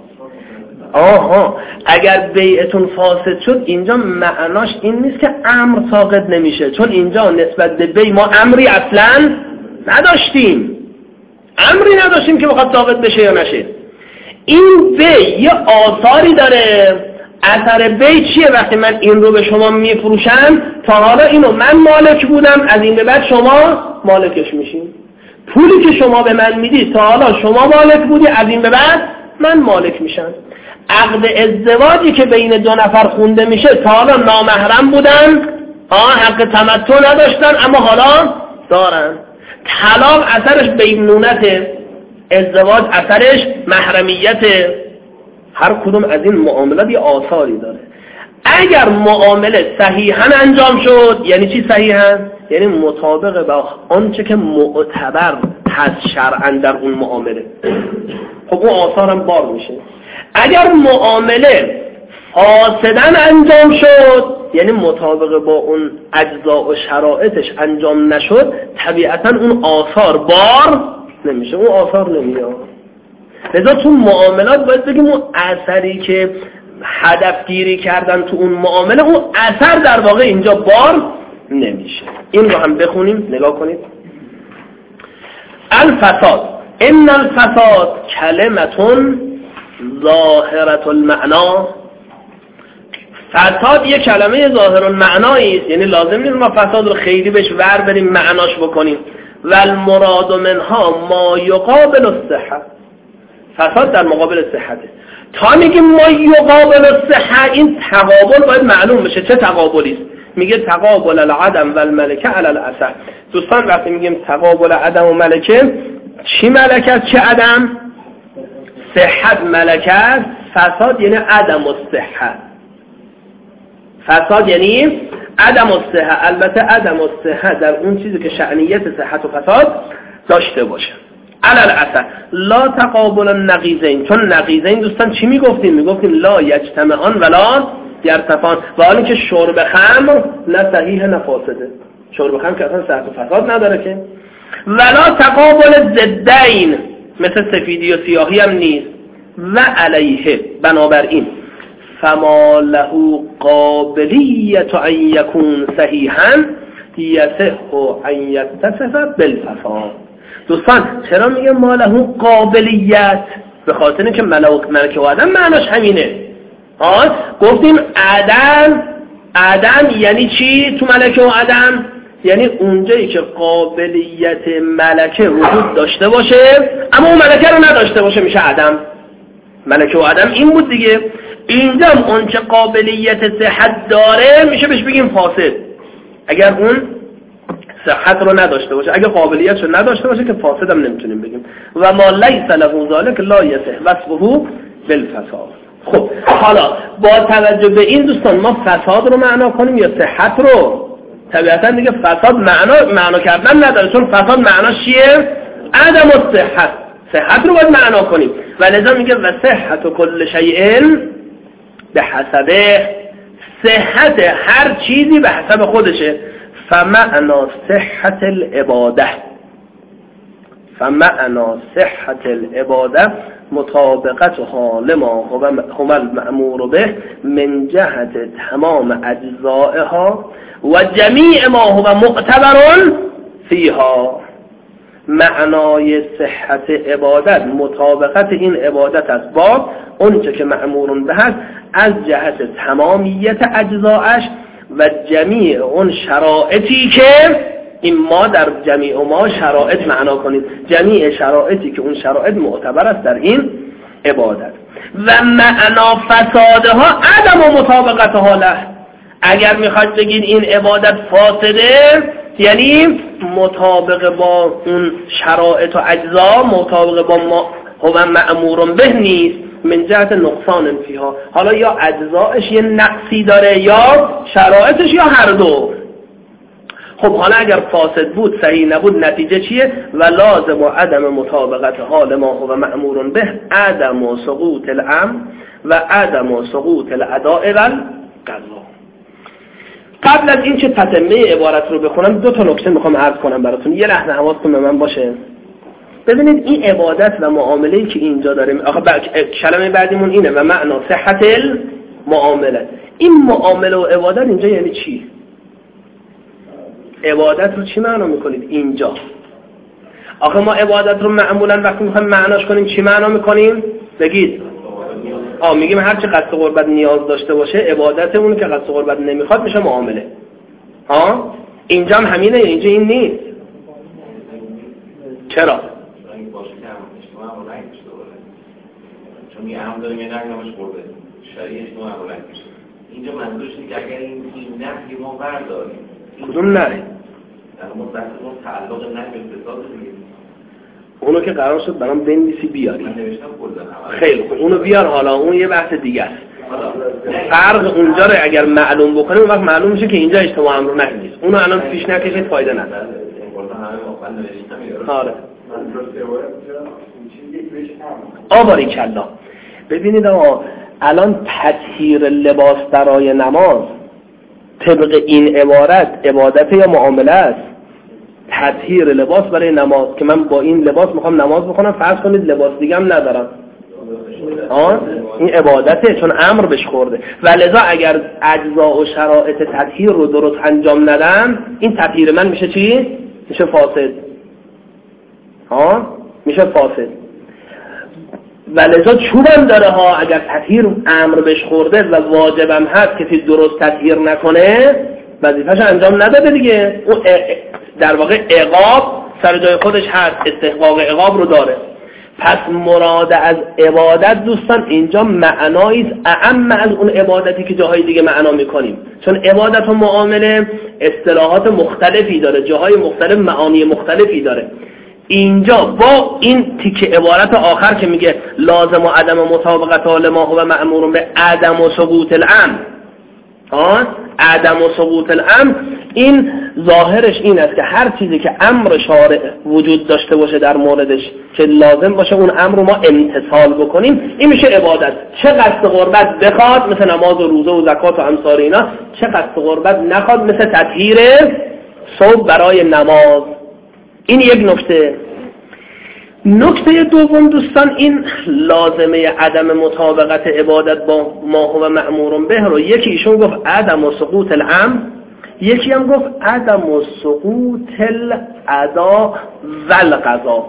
آها، اگر بیعتون فاسد شد اینجا معناش این نیست که امر ساقط نمیشه، چون اینجا نسبت به بیع ما امری اصلا نداشتیم، امری نداشتیم که بخواد ساقط بشه یا نشه. این بیع یه آثاری داره. اثر بیع چیه؟ وقتی من این رو به شما میفروشم، تا حالا اینو من مالک بودم، از این به بعد شما مالکش میشین. پولی که شما به من میدی تا حالا شما مالک بودی، از این به بعد من مالک میشم. عقد ازدواجی که بین دو نفر خونده میشه، تا حالا نامحرم بودن، آه حق تمتع نداشتن اما حالا دارن. طلاق اثرش بینونت، ازدواج اثرش محرمیت. هر کدوم از این معاملات یه آثاری داره. اگر معامله صحیحاً انجام شد، یعنی چی صحیحاً؟ یعنی مطابق با آنچه که معتبر هست شرعاً در اون معامله، خب اون آثار هم بار میشه. اگر معامله فاسداً انجام شد، یعنی مطابق با اون اجزا و شرایطش انجام نشد، طبیعتاً اون آثار بار نمیشه، اون آثار نمیاد. لذا تو معاملات باید بگیم اون اثری که هدف گیری کردن تو اون معامله، اون اثر در واقع اینجا بار نمیشه. این رو هم بخونیم، نگاه کنید. الفساد، ان الفساد کلمتون ظاهرة المعنا. فساد یک کلمه ظاهر المعنایی است، یعنی لازم نیست ما فساد رو خیلی بهش ور بریم معناش بکنیم. و المراد منها ما یقابل الصحه. فساد در مقابل صحته. تا میگیم ما یقابل الصحه، این تقابل باید معلوم بشه چه تقابلی است. میگه تقابل العدم و الملکه علی الاثر. دوستان وقتی میگیم تقابل عدم و ملکه، چی ملکه چه عدم؟ صحت ملکه، فساد یعنی عدم الصحه. فساد یعنی عدم الصحه. البته عدم الصحه در اون چیزی که شأنیت صحت و فساد داشته باشه. علی الاثر لا تقابل النقیضین. چون نقیضین دوستان چی میگفتیم؟ میگفتیم لا یجتمعان ولا یرتفعان. و حالا که شرب خمر نه صحیح نه فاسده. شرب خمر که اصلا صحت و فساد نداره که. ولا تقابل ضدین، مثل سفیدی و سیاهی هم نیست. و علیه، بنابراین فما له قابلیت ان یکون صحیحا یصح ان یتصف بالفساد. دوستان چرا میگه ما له قابلیت؟ به خاطر اینکه ملک ملک و آدم معناش همینه. ها گفتیم آدم آدم یعنی چی تو ملک و آدم؟ یعنی اونجایی که قابلیت ملکه وجود داشته باشه اما اون ملکه رو نداشته باشه میشه آدم. ملکه و آدم این بود دیگه. اینجا اون که قابلیت صحت داره میشه بهش بگیم فاسد اگر اون صحت رو نداشته باشه. اگه قابلیت رو نداشته باشه که فاسد هم نمیتونیم بگیم. و ما لیس له ذلک لا یصح وصفه بالفساد. خب حالا با توجه به این دوستان ما فساد رو معنا کنیم یا صحت رو؟ طبیعتا دیگه فساد معنا معنا کردن نداره، چون فساد معناش چیه؟ عدم الصحت. صحت رو باید معنا کنیم و لذا میگه و صحت کل شیء به حسبه. صحت هر چیزی به حسب خودشه. فمعنا صحت العباده فمعنا صحت العباده مطابقتها لما هو المأمور به من جهت تمام اجزائها و جمیع ما هو معتبر فیها. معنای صحت عبادت مطابقت این عبادت است با اونچه که مأمور به هست از جهت تمامیت اجزاش و جمیع اون شرائطی که این ما در جمیع ما شرائط معنا کنید، جمیع شرائطی که اون شرائط معتبر است در این عبادت. و معنا فسادها عدم و مطابقتها له. اگر میخواید بگید این عبادت فاسده یعنی مطابق با اون شرائط و اجزا، مطابق با ما هو مأمور به نیست من جهت نقصان فیها. حالا یا اجزاش یه نقصی داره یا شرائطش یا هر دو. خب حالا اگر فاسد بود صحیح نبود نتیجه چیه؟ و لازم و عدم مطابقت حال ما هو مأمور به عدم و سقوط الامر و عدم و سقوط الاداء و القضا. قبل از این که تتمه عبارت رو بخونم دو تا نکته میخوام عرض کنم براتون. یه لحظه حواستون به من باشه. ببینید این عبادت و معامله‌ای که اینجا داریم، آخه کلمه بعدیمون اینه و معنا صحت المعامله. این معامله و عبادت اینجا یعنی چی؟ عبادت رو چی معنا میکنید اینجا؟ آخه ما عبادت رو معمولا وقتی میخوایم معناش کنیم چی معنا میکنیم؟ بگید. آ میگیم هر چه قصد قربت نیاز داشته باشه عبادت، اون که قصد قربت نمیخواد میشه معامله. ها اینجا هم همینه یا اینجا این نیست؟ چرا؟ چون یه هم داریم یه نگمش قربه شریعش نوع عملک میشه. اینجا منظورش اینه که اگر این نهی ما برداریم کدوم نهی؟ در مستقیمون تعلق نهی به فساد میگیم. اونو که قرار شد برام بنویسی بیاری. من نوشتم کلا. خیلی خوب اونو بیار. حالا اون یه بحث دیگه است. فرق اونجا رو اگر معلوم بکنیم اون وقت معلوم میشه که اینجا اجتماع امر نهی نیست. اونو الان پیش نکشید فایده نداره. آره. آباری کلا. ببینید آقا الان تطهیر لباس برای نماز طبق این عبارت عبادت یا معامله است؟ تطهیر لباس برای نماز که من با این لباس میخوام نماز بخونم، فرض کنید لباس دیگه هم ندارم، آه این عبادته چون امر بهش خورده. و لذا اگر اجزا و شرایط تطهیر رو درست انجام ندم این تطهیر من میشه چی؟ میشه فاسد. ها میشه فاسد. و لذا چوبم داره ها، اگر تطهیر امر بهش خورده و واجبم هست کسی درست تطهیر نکنه وظیفه‌ش انجام نداده دیگه، اون در واقع عقاب سر جای خودش هست، استحقاق عقاب رو داره. پس مراد از عبادت دوستان اینجا معنایی است اعم از اون عبادتی که جاهای دیگه معنا میکنیم، چون عبادت و معامله اصطلاحات مختلفی داره، جاهای مختلف معانی مختلفی داره. اینجا با این تیکه عبارت آخر که میگه لازم و عدم مطابقت حال ما هو مأمور به عدم و سقوط الامر، آه عدم و سقوط الامر، این ظاهرش این است که هر چیزی که امر شارع وجود داشته باشه در موردش که لازم باشه اون امر رو ما امتثال بکنیم، این میشه عبادت. چه قصد قربت بخواد مثل نماز و روزه و زکات و امثال اینا، چه قصد قربت نخواد مثل تطهیر صبح برای نماز. این یک نکته. نکته دوم دوستان، این لازمه عدم مطابقت عبادت با ما هو مأمور به رو یکی ایشون گفت عدم و سقوط الامر، یکی هم گفت عدم و سقوط الادا و القضا.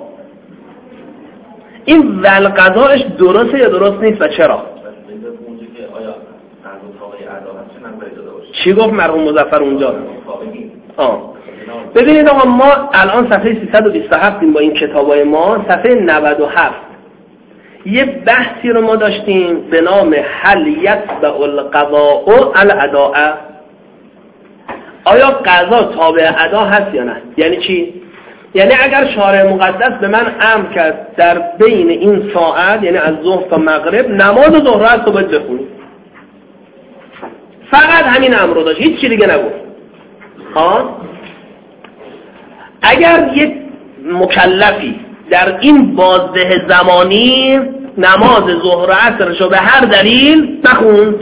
این و القضاش درسته یا درست نیست و چرا؟ چی گفت مرحوم مظفر اونجا؟ آه ببینید آقا، ما الان صفحه سیصد و بیست و هفت با این کتابای ما، صفحه نود و هفت یه بحثی رو ما داشتیم به نام هل یتبع القضاء الاداء. آیا قضا تابع ادا هست یا نه؟ یعنی چی؟ یعنی اگر شارع مقدس به من امر کرد در بین این ساعت، یعنی از ظهر تا مغرب، نماز ظهر است تو باید بخونی، فقط همین امر رو داشت، هیچ چیز دیگه نگفت. ها اگر یک مکلفی در این بازده زمانی نماز ظهر و عصرشو به هر دلیل نخوند،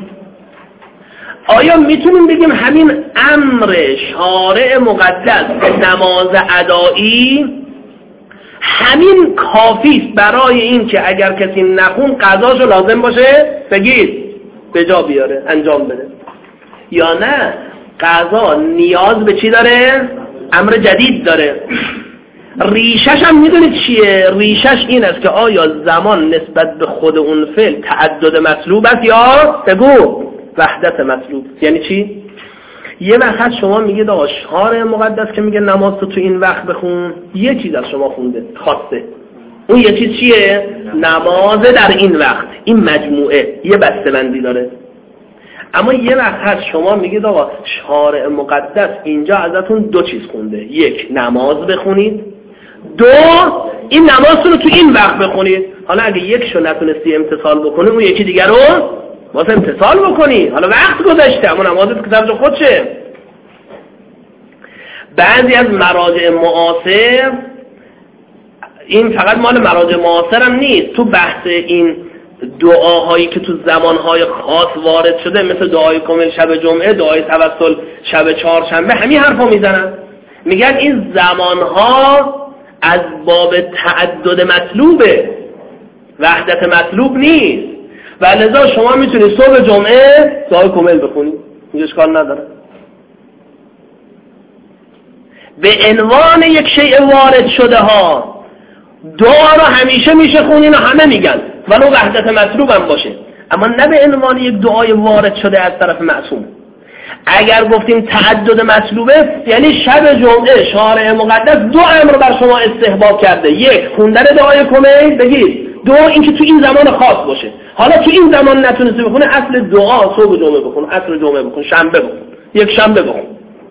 آیا میتونیم بگیم همین امر شارع مقدس به نماز ادایی همین کافیست برای این که اگر کسی نخون قضاشو لازم باشه بگید به جا بیاره، انجام بده، یا نه قضا نیاز به چی داره؟ امر جدید داره. ریشش هم میدونید چیه؟ ریشش این است که آیا زمان نسبت به خود اون فعل تعدد مطلوب است یا بگو وحدت مطلوب. یعنی چی؟ یه وقت شما میگید آقا شارع مقدس که میگه نماز تو تو این وقت بخون، یه چیز از شما خونده خواسته، اون یه چیز چیه؟ نماز در این وقت. این مجموعه یه بسته‌بندی داره. اما یه وقت شما میگید آقا شارع مقدس اینجا ازتون دو چیز خونده، یک نماز بخونید، دو این نمازتون رو تو این وقت بخونید. حالا اگه یکشو نتونستی امتثال بکنی اون یکی دیگر رو واسه امتثال بکنی، حالا وقت گذشته اما نمازت که سرج خودشه. بعضی از مراجع معاصر، این فقط مال مراجع معاصر هم نیست، تو بحث این دعاهایی که تو زمانهای خاص وارد شده مثل دعای کامل شب جمعه، دعای توسل شب چهارشنبه، همین حرفا میزنن، میگن این زمانها از باب تعدد مطلوبه، وحدت مطلوب نیست، و لذا شما میتونید صبح جمعه دعای کامل بخونید، اینجا اشکال نداره. به عنوان یک شیء وارد شده ها دعا رو همیشه میشه خونین و همه میگن ولو وحدت مطلوب هم باشه، اما نه به عنوان یک دعای وارد شده از طرف معصوم. اگر گفتیم تعدد مطلوبه یعنی شب جمعه شارع مقدس دو امر بر شما استحباب کرده، یک خوندن دعای کمیل بگید، دو اینکه تو این زمان خاص باشه. حالا تو این زمان نتونستی بخونه، اصل دعا صبح جمعه بخون، عصر جمعه بخون، شنبه بخون، یک شنبه بخون،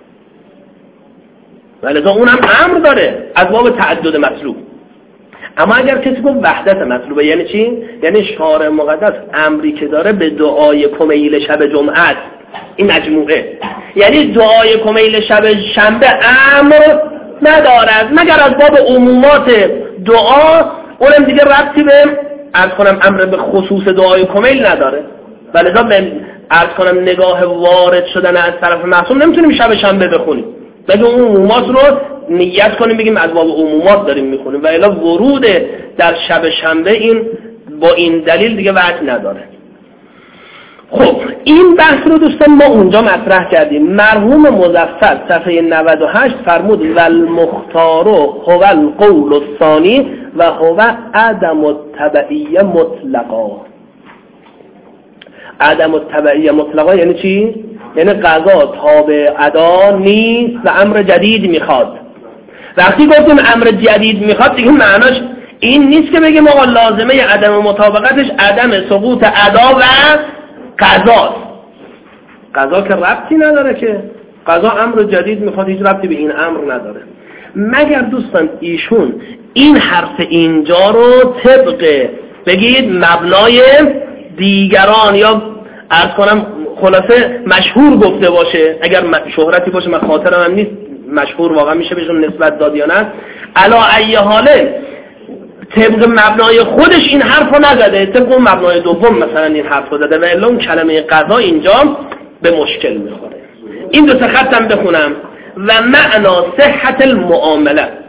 ولذا اونم امر داره از باب تعدد مطلوب. اما اگر کسی گفت وحدت مطلوبه یعنی چی؟ یعنی شارع مقدس امری که داره به دعای کمیل شب جمعه است، این مجموعه، یعنی دعای کمیل شب شنبه امر ندارد مگر از باب عمومات دعا، اونم دیگه ربطی به عرض کنم امر به خصوص دعای کمیل نداره. ولذا به عرض کنم نگاه وارد شدن از طرف معصوم نمیتونیم شب شنبه بخونیم، بگیم اون عمومات رو نیت کنیم بگیم از باب عمومات داریم میخونیم، و الا ورود در شب شنبه این با این دلیل دیگه وجه نداره. خب این بحث رو دوستان ما اونجا مطرح کردیم. مرحوم مظفر صفحه نود و هشت فرمود والمختار هو القول الثانی و هو عدم التبعیه مطلقا. عدم التبعیه مطلقا یعنی چی؟ یعنی قضا تابع ادا نیست و امر جدید میخواد. وقتی گفتیم امر جدید میخواد دیگه معناش این نیست که بگیم آقا لازمه عدم مطابقتش عدم سقوط ادا و قضا. قضا که ربطی نداره، که قضا امر جدید میخواد، هیچ ربطی به این امر نداره. مگر دوستان ایشون این حرف اینجا رو طبق بگید مبنای دیگران یا عرض کنم خلاصه مشهور گفته باشه، اگر شهرتی باشه من خاطرم هم نیست مشهور واقعا میشه بهشون نسبت داد یا نه، علا ای حاله طبق مبنای خودش این حرف رو نزده، طبق اون مبنای دوم مثلا این حرف رو زده، و الا اون کلمه قضا اینجا به مشکل میخوره. این دو تا خطم بخونم. و معنا صحت المعامله،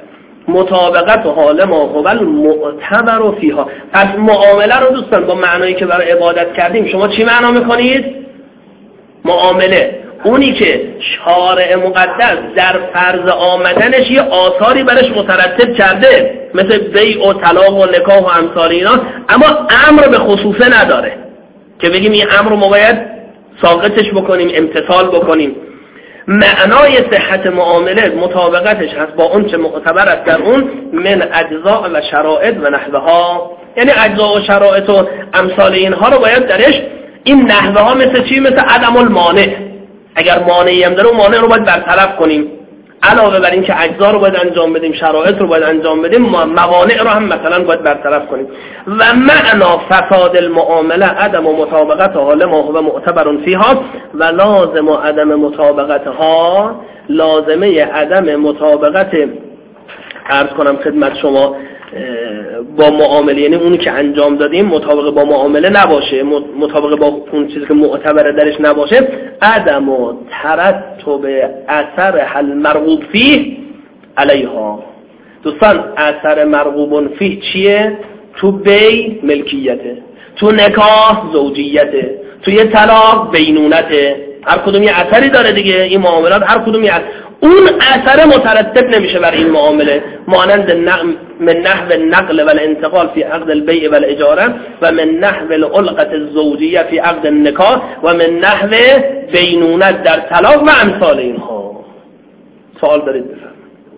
مطابقت حال ما هو المعتبر فیها. پس معامله رو دوستان با معنایی که برای عبادت کردیم شما چی معنا میکنید؟ معامله اونی که شارع مقدس در فرض آمدنش یه آثاری برش مترتب کرده مثل بیع و طلاق و نکاح و امثال اینا، اما امر به خصوصه نداره که بگیم این امر رو ما باید ساقطش بکنیم، امتثال بکنیم. معنای صحت معامله مطابقتش هست با اون چه معتبر است در اون من اجزاء و شرائط و نحوه ها، یعنی اجزاء و شرائط و امثال اینها رو باید درش این نحوه ها مثل چی؟ مثل عدم المانع. اگر مانعی هم داره اون مانع رو باید برطرف کنیم، علاوه بر این که اجزا رو باید انجام بدیم، شرایط رو باید انجام بدیم، موانع رو هم مثلا باید برطرف کنیم. و معنا فساد المعامله عدم مطابقت حال ما هو معتبر فیها و لازم عدم مطابقتها، لازمه عدم مطابقت عرض کنم خدمت شما با معامله، یعنی اونی که انجام دادیم مطابق با معامله نباشه، مطابق با اون چیزی که معتبر درش نباشه، عدم و ترتب اثر حل مرغوب فیه علیها. دوستان اثر مرغوب فیه چیه؟ تو بی ملکیته، تو نکاح زوجیته، تو یه طلاق بینونته، هر کدوم یه اثری داره دیگه. این معاملات هر کدوم یه اثر. اون اثر مترتب نمیشه بر این معامله، مانند من نحو النقل والانتقال فی عقد البیع والاجاره و من نحو العلقه الزوجیه فی عقد النکاح و من نحو بینونت در طلاق و امثال اینها. سوال دارید بفرمایید.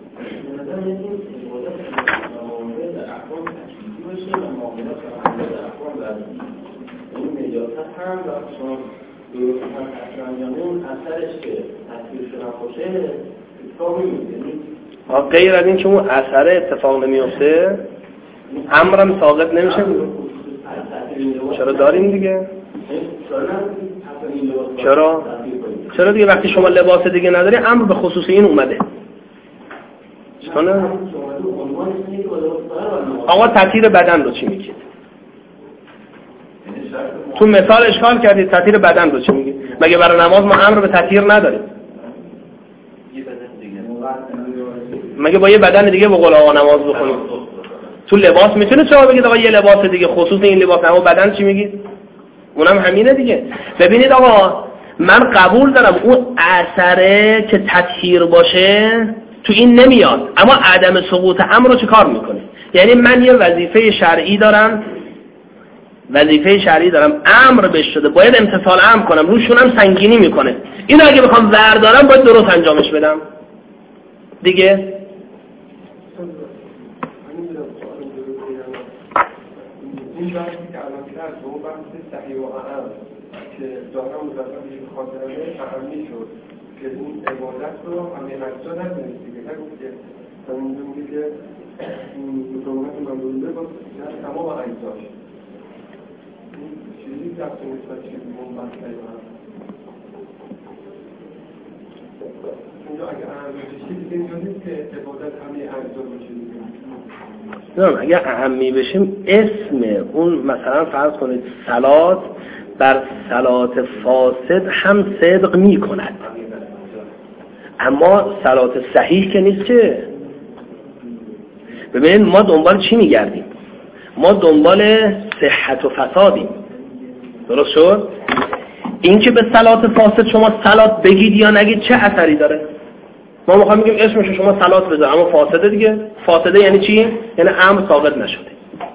غیر از این که اون اثر اتفاق نمیفته امرم ساقط نمیشه. چرا داریم دیگه؟ چرا؟ چرا دیگه وقتی شما لباس دیگه نداری امر به خصوص این اومده. چرا؟ آقا تطهیر بدن رو چی میگید؟ تو مثال اشکال کردید تطهیر بدن رو چی میگید؟ مگه برای نماز ما امر به تطهیر نداریم؟ مگه با یه بدن دیگه به قول آقا نماز بخونیم؟ تو لباس میتونه شما بگید آقا یه لباس دیگه خصوص این لباس، اما بدن چی میگید؟ اونم همینه دیگه. ببینید آقا من قبول دارم اون اثره که تطهیر باشه تو این نمیاد، اما عدم سقوط امر رو چه کار میکنه؟ یعنی من یه وظیفه شرعی دارم، وظیفه شرعی دارم امر بهش شده، باید امتثال امر کنم، روشونم سنگینی میکنه. اینو اگه بخوام وردارم باید درست انجامش بدم دیگه. این بحثی که الان کرد به اون بحث صحیح و اهم که ظاهرا مضافه میشه به خاطر اهمی شد که این عبادت رو همه اجزا ندونید دیگه، نگفت که همینجا میگه که مطابقت مملوله با تمام اجزاش. این چیزی که رفت نسبت چیزی به اون بحث صحیح و اهم اینجا اگه اهمی بشه دیگه اینجا نیست که عبادت همه اجزا باشه دیگه. نه اگر اهمی بشیم اسم اون مثلا فرض کنید صلات بر صلات فاسد هم صدق می کند، اما صلات صحیح که نیست. که ببینید ما دنبال چی می گردیم؟ ما دنبال صحت و فسادیم، درست شد؟ این که به صلات فاسد شما صلات بگید یا نگید چه اثری داره؟ ما میخوام بگیم اسمش شما صلات بذار اما فاسده دیگه. فاسده یعنی چی؟ یعنی امر ثابت نشده.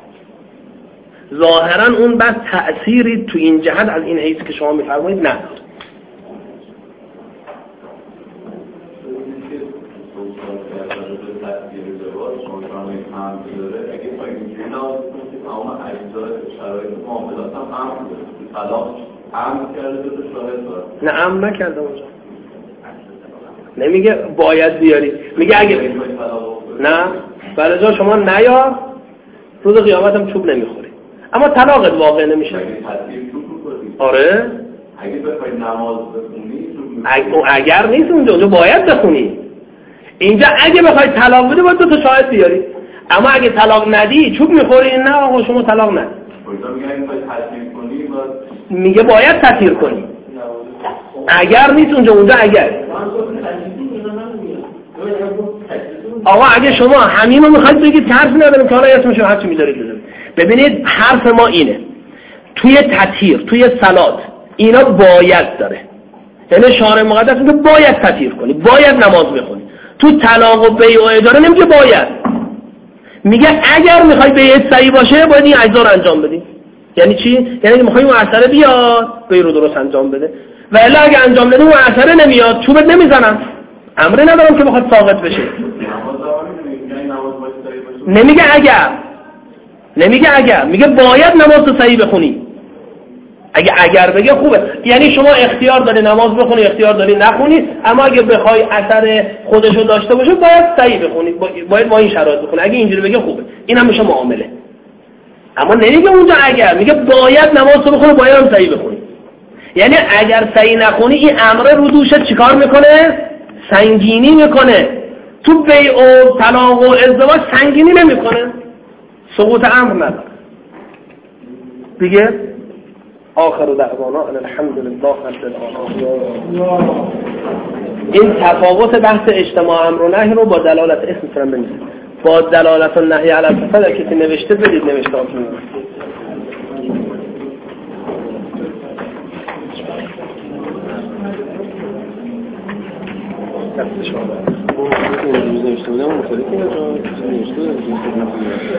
ظاهرا اون بس تأثیری تو این جهت از این حیث که شما میفرمایید نداره. نه امر نکرده اونجا، نمیگه باید بیاری، میگه اگه نه برای جا شما نیار روز قیامت هم چوب نمیخوری، اما طلاقت واقع نمیشه. آره اگه بخوای نماز بخونی اگر, اگر نیست اونجا اونجا باید بخونی. اینجا اگه بخوای طلاق بدی باید دو تا شاهد بیاری، اما اگه طلاق ندی چوب میخوری. نه آقا شما طلاق ندی. میگه باید تطهیر کنی. اگر نیست اونجا اونجا اگر آقا اگه شما همین رو میخواید بگید که حرف نداریم که حالا اسمشو هرچی میذارید بذارید. ببینید حرف ما اینه توی تطهیر توی صلات اینا باید داره، یعنی شارع مقدس میگه باید تطهیر کنی، باید نماز بخونی. تو طلاق و بیع و اجاره نمیگه باید، میگه اگر میخوای بیعت صحیح باشه باید این اجزا رو انجام بدی. یعنی چی؟ یعنی میخوای اون اثر بیاد بیع رو درست انجام بده، و الا اگه انجام بده اون اثر نمیاد چوبت نمیزنم، امری ندارم که بخواد ساقط بشه. نمیگه اگر، نمیگه اگر، میگه باید نماز رو صحیح بخونی. اگه اگر بگه خوبه، یعنی شما اختیار داری نماز بخونی، اختیار داری نخونی، اما اگه بخوای اثر خودشو داشته باشه باید صحیح بخونی، باید با این شرایط بخونی. اگه اینجوری بگه خوبه، اینم میشه معامله. اما نمیگه اونجا اگر، میگه باید نماز رو بخونی، باید هم صحیح بخونی. یعنی اگر صحیح نخونی این امر رو دوشت چیکار میکنه؟ سنگینی میکنه. تو بیع و طلاق و ازدواج سنگینی نمیکنه، سقوط امر نداره. دیگه آخر دعوانا ان الحمد لله رب العالمین. این تفاوت بحث اجتماع امر و نهی رو با دلالت اسم میتونم بنویسید، با دلالت النهی علی الفساد کسی نوشته بدید نوشته هاتون. دستش آمد اون نوشته بودم مختلفی نوشته بودم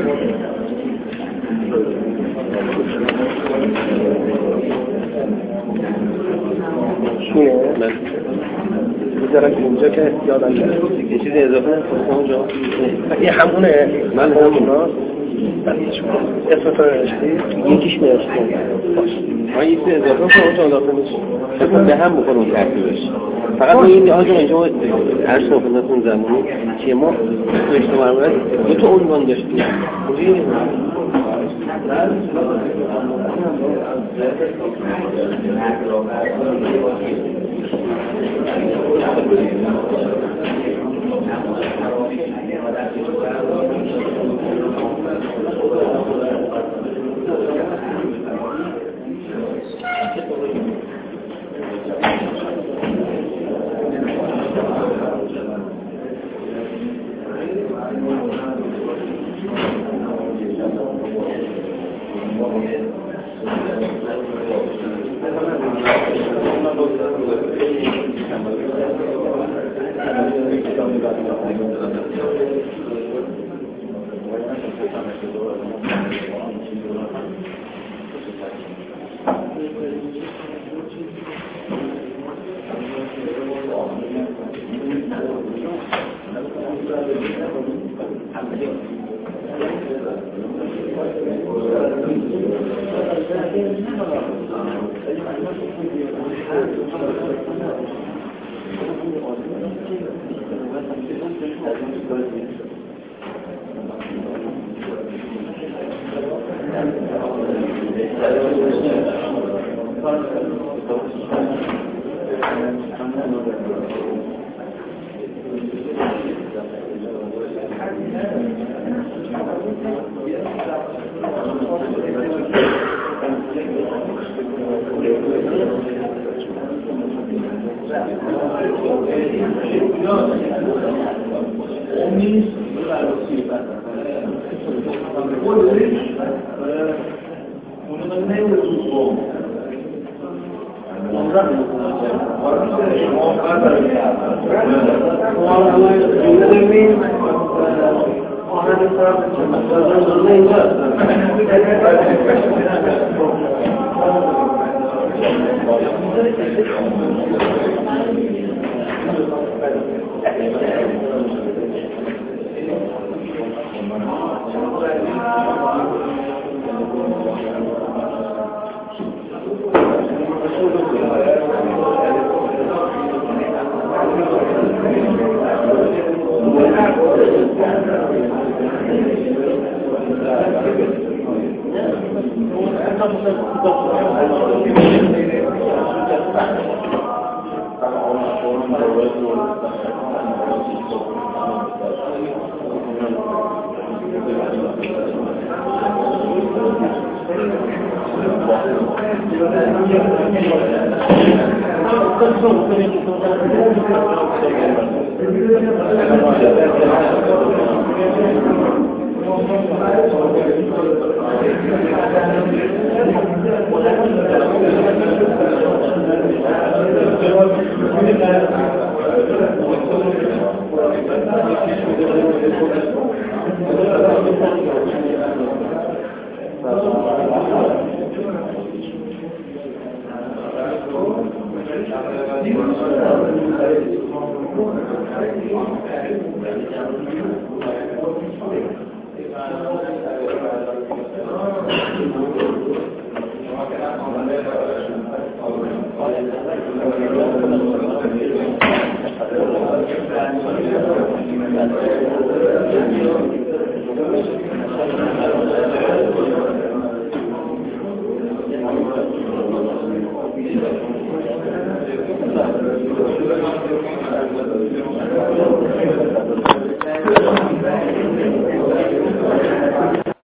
شونه من بذارم اینجا که یادم نره یه چیزی اضافه نکنم اونجا این همونه من همونا اسمتون نوشتی؟ یکیش نوشتی من یه چیزی اضافه کنم اونجا اضافه میشه به هم بکنم ترتیبش. فقط من این آجا اینجا عرض خدمتتون زمانی که ما تو اجتماع امروز دو تا عنوان داشتیم. Gracias. Thank you.